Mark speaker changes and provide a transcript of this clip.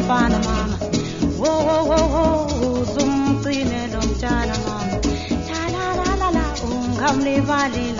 Speaker 1: mfana mama wo wo wo wo uzumgcine lo mtshana mama la la la la ungamlibali